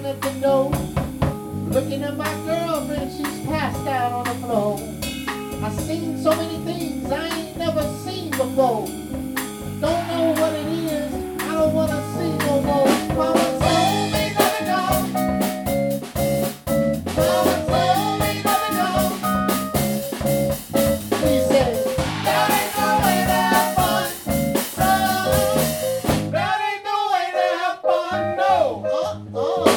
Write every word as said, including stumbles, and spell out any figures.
at the door, looking at my girlfriend, she's passed out on the floor. I seen so many things I ain't never seen before. Don't know what it is, I don't wanna see no more. Mama told me let it go. Mama told me let it go. She said, that ain't no way to have fun, son. That ain't no way to have fun, no. Uh-uh.